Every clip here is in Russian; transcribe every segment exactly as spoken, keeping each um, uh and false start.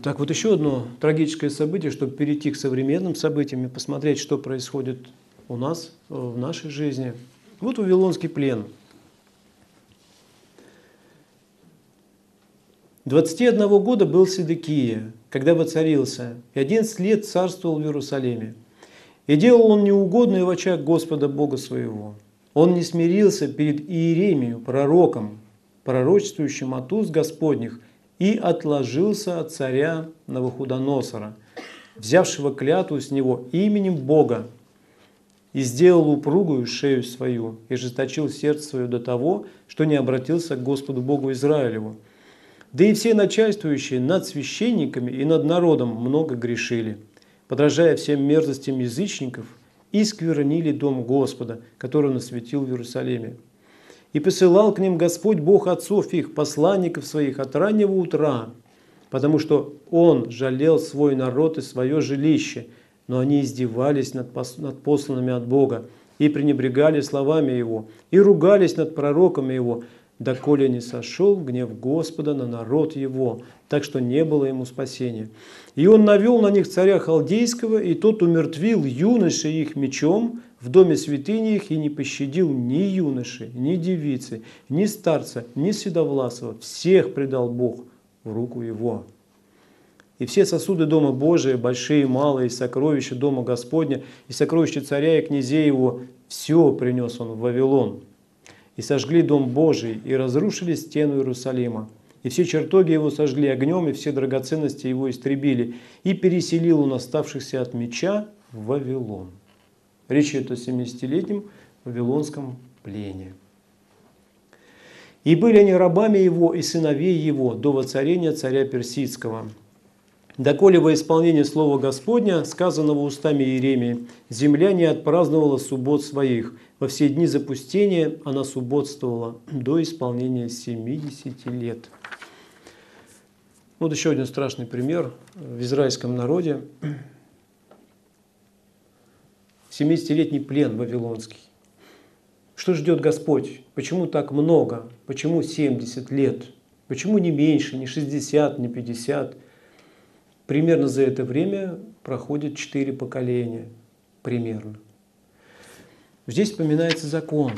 Так вот, еще одно трагическое событие, чтобы перейти к современным событиям и посмотреть, что происходит у нас, в нашей жизни. Вот Вавилонский плен. двадцати одного года был Седекия, когда воцарился, и одиннадцать лет царствовал в Иерусалиме. И делал он неугодное в очах Господа Бога своего. Он не смирился перед Иеремией, пророком, пророчествующим от уст Господних, и отложился от царя Навуходоносора, взявшего клятву с него именем Бога, и сделал упругую шею свою, и жесточил сердце свое до того, что не обратился к Господу Богу Израилеву. Да и все начальствующие над священниками и над народом много грешили, подражая всем мерзостям язычников, и сквернили дом Господа, который он осветил в Иерусалиме. И посылал к ним Господь Бог отцов их, посланников своих от раннего утра, потому что Он жалел свой народ и свое жилище, но они издевались над посланными от Бога, и пренебрегали словами Его, и ругались над пророками Его, доколе не сошел гнев Господа на народ Его, так что не было ему спасения. И он навел на них царя Халдейского, и тот умертвил юношей их мечом в доме святыни их, и не пощадил ни юноши, ни девицы, ни старца, ни седовласого. Всех предал Бог в руку его. И все сосуды дома Божия, большие и малые, и сокровища дома Господня, и сокровища царя и князей его, все принес он в Вавилон. И сожгли дом Божий, и разрушили стену Иерусалима. И все чертоги его сожгли огнем, и все драгоценности его истребили. И переселил он оставшихся от меча в Вавилон. Речь идет о семидесятилетнем вавилонском плене. И были они рабами его и сыновей его до воцарения царя Персидского. Доколе во исполнение слова Господня, сказанного устами Иеремии, земля не отпраздновала суббот своих. Во все дни запустения она субботствовала до исполнения семидесяти лет. Вот еще один страшный пример в израильском народе. семидесятилетний плен вавилонский. Что ждет Господь? Почему так много? Почему семьдесят лет? Почему не меньше, не шестьдесят, не пятьдесят? Примерно за это время проходит четыре поколения. Примерно. Здесь вспоминается закон.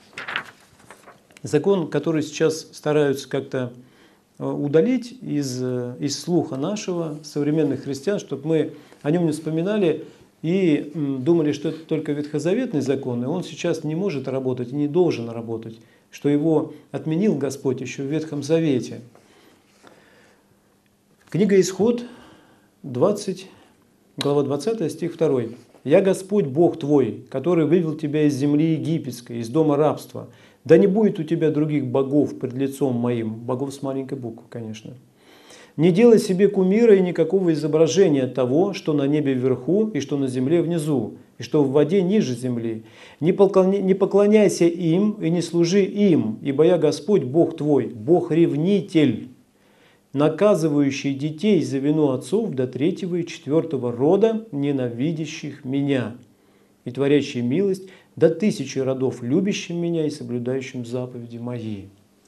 Закон, который сейчас стараются как-то удалить из, из слуха нашего, современных христиан, чтобы мы о нем не вспоминали и думали, что это только ветхозаветный закон, и он сейчас не может работать и не должен работать, что его отменил Господь еще в Ветхом Завете. Книга Исход, двадцать, глава двадцатая, стих второй. «Я Господь Бог твой, который вывел тебя из земли египетской, из дома рабства. Да не будет у тебя других богов пред лицом моим». Богов с маленькой буквы, конечно. «Не делай себе кумира и никакого изображения того, что на небе вверху и что на земле внизу, и что в воде ниже земли. Не поклоняйся им и не служи им, ибо я Господь Бог твой, Бог-ревнитель, наказывающий детей за вину отцов до третьего и четвертого рода, ненавидящих меня, и творящий милость до тысячи родов, любящим меня и соблюдающим заповеди мои».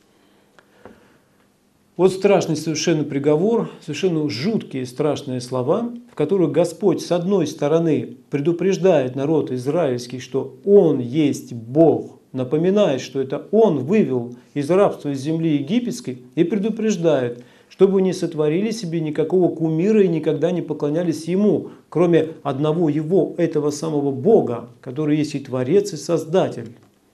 Вот страшный совершенно приговор, совершенно жуткие страшные слова, в которых Господь с одной стороны предупреждает народ израильский, что Он есть Бог, напоминает, что это Он вывел из рабства из земли египетской, и предупреждает, чтобы не сотворили себе никакого кумира и никогда не поклонялись Ему, кроме одного Его, этого самого Бога, который есть и Творец, и Создатель.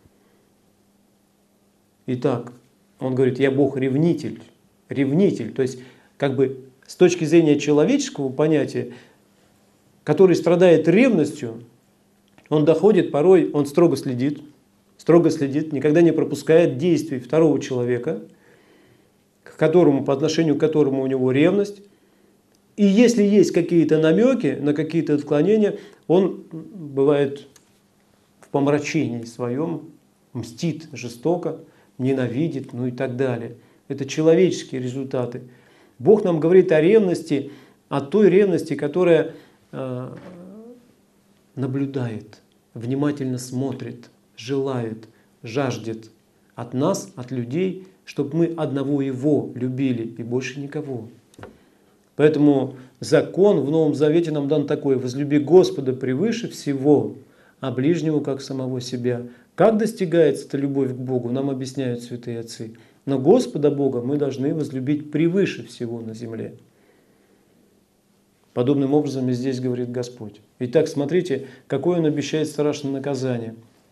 Итак, Он говорит: «Я Бог-ревнитель». Ревнитель, то есть как бы с точки зрения человеческого понятия, который страдает ревностью, он доходит порой, он строго следит, строго следит, никогда не пропускает действий второго человека, к которому, по отношению к которому у него ревность. И если есть какие-то намеки на какие-то отклонения, он бывает в помрачении своем, мстит жестоко, ненавидит, ну и так далее. Это человеческие результаты. Бог нам говорит о ревности, о той ревности, которая э, наблюдает, внимательно смотрит, желает, жаждет от нас, от людей, чтобы мы одного Его любили и больше никого. Поэтому закон в Новом Завете нам дан такой: возлюби Господа превыше всего, а ближнего как самого себя. Как достигается эта любовь к Богу, нам объясняют святые отцы. Но Господа Бога мы должны возлюбить превыше всего на земле. Подобным образом и здесь говорит Господь. Итак, смотрите, какое Он обещает страшное наказание.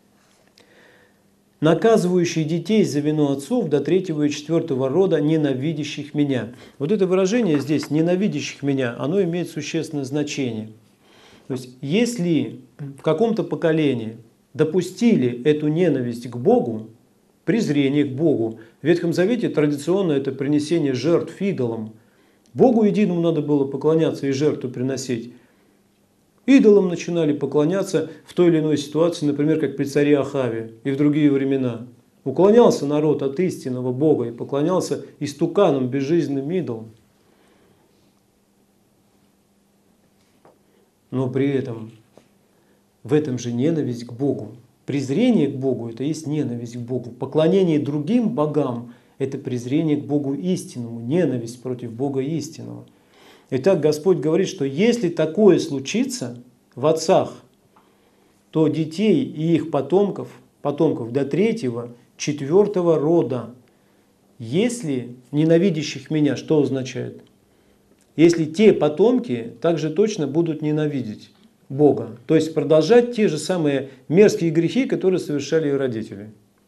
Наказывающий детей за вину отцов до третьего и четвертого рода, ненавидящих меня. Вот это выражение здесь, ненавидящих меня, оно имеет существенное значение. То есть, если в каком-то поколении допустили эту ненависть к Богу, презрение к Богу, в Ветхом Завете традиционно это принесение жертв идолам. Богу единому надо было поклоняться и жертву приносить. Идолам начинали поклоняться в той или иной ситуации, например, как при царе Ахаве и в другие времена. Уклонялся народ от истинного Бога и поклонялся истуканам, безжизненным идолам. Но при этом в этом же ненависть к Богу. Презрение к Богу – это есть ненависть к Богу. Поклонение другим богам – это презрение к Богу истинному, ненависть против Бога истинного. Итак, Господь говорит, что если такое случится в отцах, то детей и их потомков, потомков до третьего, четвертого рода, если ненавидящих меня, что означает? Если те потомки также точно будут ненавидеть Бога, то есть продолжать те же самые мерзкие грехи, которые совершали их родители.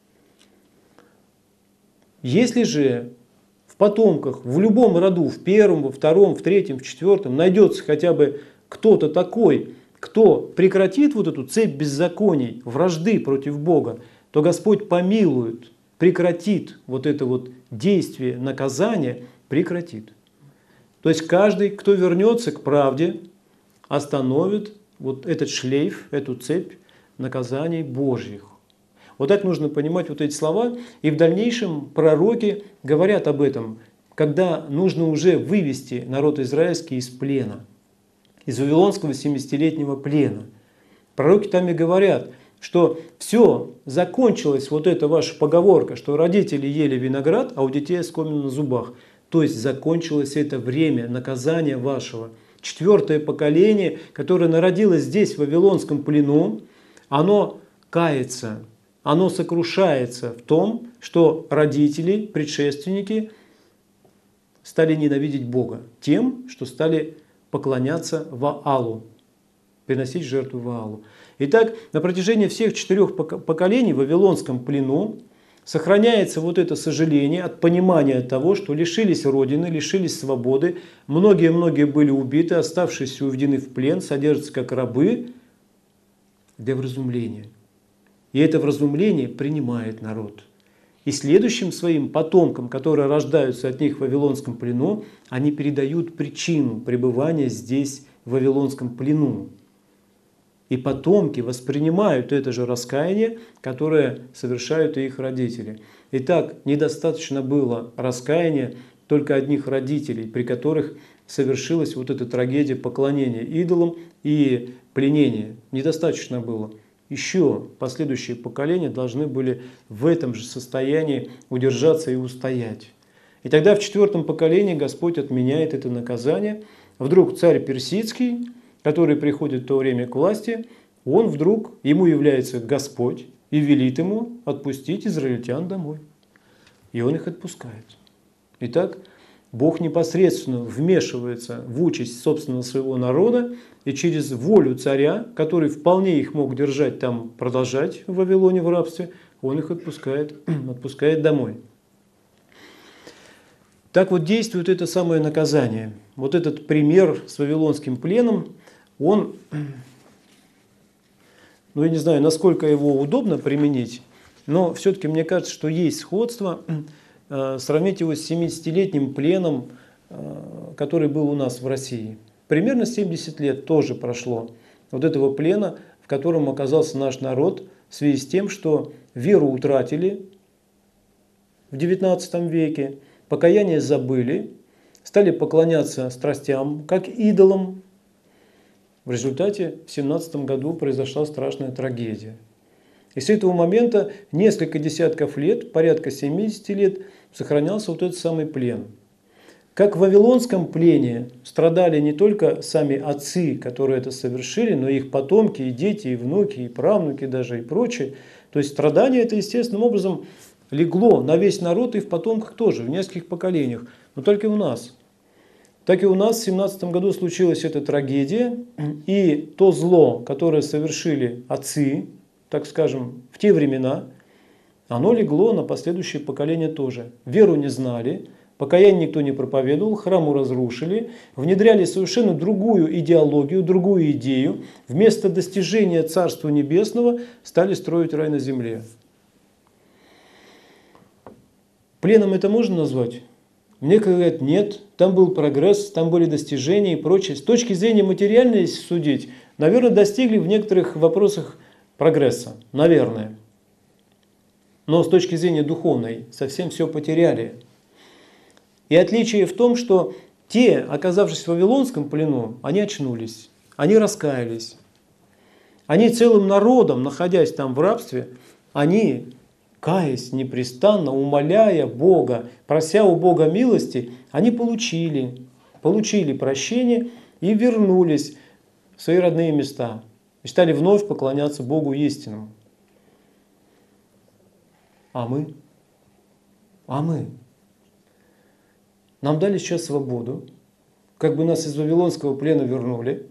Если же в потомках, в любом роду, в первом, во втором, в третьем, в четвертом, найдется хотя бы кто-то такой, кто прекратит вот эту цепь беззаконий, вражды против Бога, то Господь помилует, прекратит вот это вот действие наказания, прекратит. То есть каждый, кто вернется к правде, остановит вот этот шлейф, эту цепь наказаний Божьих. Вот так нужно понимать вот эти слова. И в дальнейшем пророки говорят об этом, когда нужно уже вывести народ израильский из плена, из вавилонского семидесятилетнего плена. Пророки там и говорят, что все, закончилась вот эта ваша поговорка, что родители ели виноград, а у детей оскомина на зубах. То есть закончилось это время наказания вашего. Четвертое поколение, которое народилось здесь, в вавилонском плену, оно кается, оно сокрушается в том, что родители, предшественники стали ненавидеть Бога тем, что стали поклоняться Ваалу, приносить жертву Ваалу. Итак, на протяжении всех четырех поколений в вавилонском плену сохраняется вот это сожаление от понимания того, что лишились родины, лишились свободы, многие-многие были убиты, оставшиеся уведены в плен, содержатся как рабы для вразумления. И это вразумление принимает народ. И следующим своим потомкам, которые рождаются от них в вавилонском плену, они передают причину пребывания здесь, в вавилонском плену. И потомки воспринимают это же раскаяние, которое совершают и их родители. Итак, недостаточно было раскаяния только одних родителей, при которых совершилась вот эта трагедия поклонения идолам и пленения. Недостаточно было. Еще последующие поколения должны были в этом же состоянии удержаться и устоять. И тогда в четвертом поколении Господь отменяет это наказание. Вдруг царь персидский, который приходит в то время к власти, он вдруг, ему является Господь и велит ему отпустить израильтян домой. И он их отпускает. Итак, Бог непосредственно вмешивается в участь собственного своего народа, и через волю царя, который вполне их мог держать там, продолжать в Вавилоне в рабстве, он их отпускает, отпускает домой. Так вот действует это самое наказание. Вот этот пример с вавилонским пленом, он, ну я не знаю, насколько его удобно применить, но все-таки мне кажется, что есть сходство. Сравнить его с семидесятилетним пленом, который был у нас в России. Примерно семьдесят лет тоже прошло вот этого плена, в котором оказался наш народ в связи с тем, что веру утратили в девятнадцатом веке, покаяние забыли, стали поклоняться страстям, как идолам. В результате в семнадцатом году произошла страшная трагедия. И с этого момента несколько десятков лет, порядка семидесяти лет, сохранялся вот этот самый плен. Как в Вавилонском плене страдали не только сами отцы, которые это совершили, но и их потомки, и дети, и внуки, и правнуки даже, и прочее. То есть страдание это естественным образом легло на весь народ и в потомках тоже, в нескольких поколениях, но только у нас. Так и у нас в семнадцатом году случилась эта трагедия, и то зло, которое совершили отцы, так скажем, в те времена, оно легло на последующие поколения тоже. Веру не знали, покаяние никто не проповедовал, храму разрушили, внедряли совершенно другую идеологию, другую идею. Вместо достижения Царства Небесного стали строить рай на земле. Пленом это можно назвать? Мне говорят, нет, там был прогресс, там были достижения и прочее. С точки зрения материальной, если судить, наверное, достигли в некоторых вопросах прогресса. Наверное. Но с точки зрения духовной совсем все потеряли. И отличие в том, что те, оказавшись в Вавилонском плену, они очнулись, они раскаялись. Они целым народом, находясь там в рабстве, они, каясь непрестанно, умоляя Бога, прося у Бога милости, они получили, получили прощение и вернулись в свои родные места. И стали вновь поклоняться Богу истинному. А мы? А мы? Нам дали сейчас свободу, как бы нас из Вавилонского плена вернули.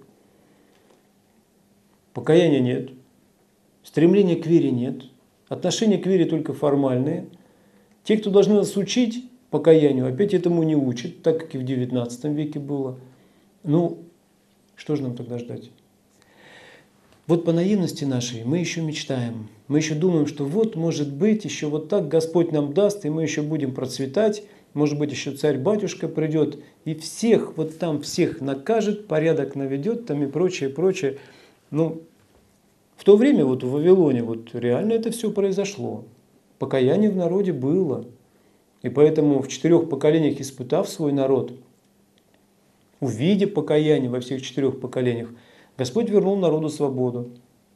Покаяния нет, стремления к вере нет, отношения к вере только формальные. Те, кто должны нас учить покаянию, опять этому не учат, так как и в девятнадцатом веке было. Ну, что же нам тогда ждать? Вот по наивности нашей мы еще мечтаем, мы еще думаем, что вот, может быть, еще вот так Господь нам даст, и мы еще будем процветать, может быть, еще царь-батюшка придет, и всех, вот там всех накажет, порядок наведет, там и прочее, прочее. Ну, в то время вот в Вавилоне вот реально это все произошло. Покаяние в народе было. И поэтому в четырех поколениях, испытав свой народ, увидев покаяние во всех четырех поколениях, Господь вернул народу свободу.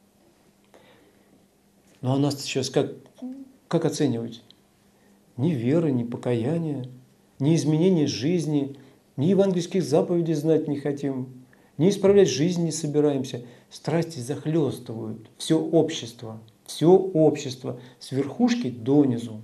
Ну а нас сейчас как, как оценивать? Ни веры, ни покаяния, ни изменения жизни, ни евангельских заповедей знать не хотим, ни исправлять жизнь не собираемся. Страсти захлестывают все общество, все общество с верхушки донизу.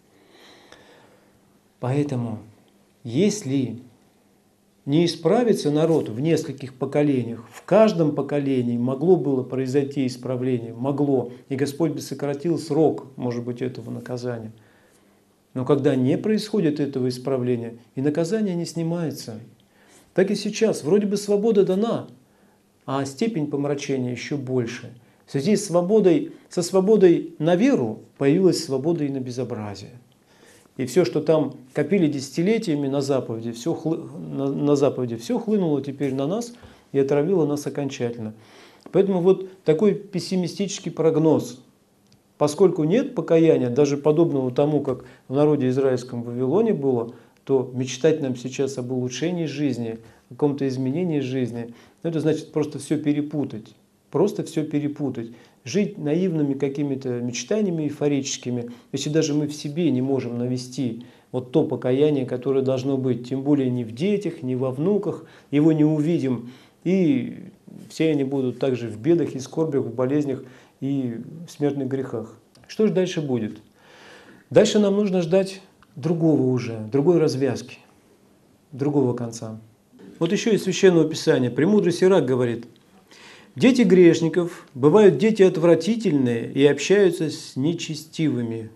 Поэтому, если не исправится народ в нескольких поколениях, в каждом поколении могло было произойти исправление, могло, и Господь бы сократил срок, может быть, этого наказания. Но когда не происходит этого исправления, и наказание не снимается, так и сейчас, вроде бы свобода дана, а степень помрачения еще больше. В связи с свободой, со свободой на веру появилась свобода и на безобразие. И все, что там копили десятилетиями на заповеди, все, хлы... на, на заповеди, все хлынуло теперь на нас и отравило нас окончательно. Поэтому вот такой пессимистический прогноз. Поскольку нет покаяния, даже подобного тому, как в народе израильском в Вавилоне было, то мечтать нам сейчас об улучшении жизни, о каком-то изменении жизни, это значит просто все перепутать. Просто все перепутать. Жить наивными какими-то мечтаниями эйфорическими, если даже мы в себе не можем навести вот то покаяние, которое должно быть, тем более ни в детях, ни во внуках, его не увидим, и все они будут также в бедах и скорбях, в болезнях и в смертных грехах. Что же дальше будет? Дальше нам нужно ждать другого уже, другой развязки, другого конца. Вот еще из Священного Писания премудрый Сирак говорит: дети грешников бывают дети отвратительные и общаются с нечестивыми.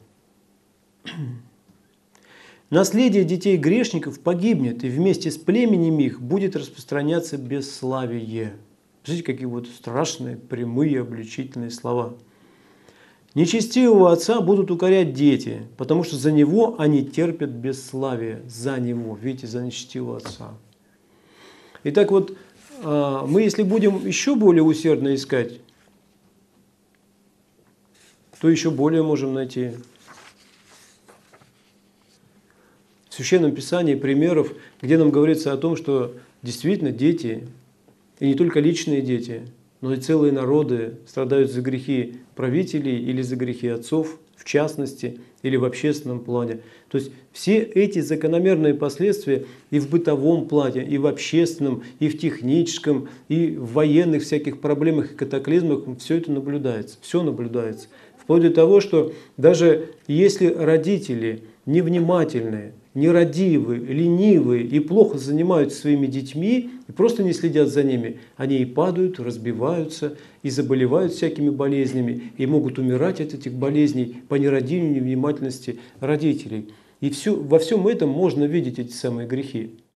Наследие детей грешников погибнет, и вместе с племенем их будет распространяться бесславие. Смотрите, какие вот страшные, прямые, обличительные слова. Нечестивого отца будут укорять дети, потому что за него они терпят бесславие. За него, видите, за нечестивого отца. Итак, вот мы, если будем еще более усердно искать, то еще более можем найти. В Священном Писании примеров, где нам говорится о том, что действительно дети, и не только личные дети, но и целые народы страдают за грехи правителей или за грехи отцов в частности или в общественном плане. То есть все эти закономерные последствия и в бытовом плане, и в общественном, и в техническом, и в военных всяких проблемах и катаклизмах, все это наблюдается, все наблюдается. Вплоть до того, что даже если родители невнимательные, нерадивые, ленивые и плохо занимаются своими детьми, и просто не следят за ними, они и падают, разбиваются, и заболевают всякими болезнями, и могут умирать от этих болезней по нерадивой невнимательности родителей. И все, во всем этом можно видеть эти самые грехи.